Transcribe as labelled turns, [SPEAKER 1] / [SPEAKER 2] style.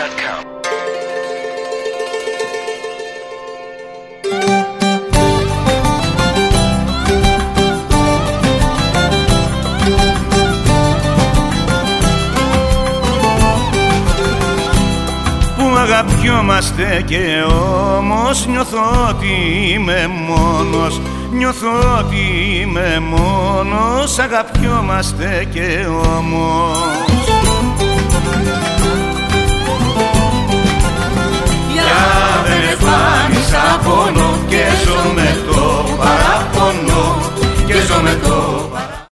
[SPEAKER 1] Zscoop.com.
[SPEAKER 2] Αγαπιόμαστε και όμως νιώθω ότι είμαι μόνος. Νιώθω ότι είμαι μόνος. Αγαπιόμαστε και όμως
[SPEAKER 3] Για δεν εμφάνισα πόνο και ζω με το παραπονό. Και ζω με το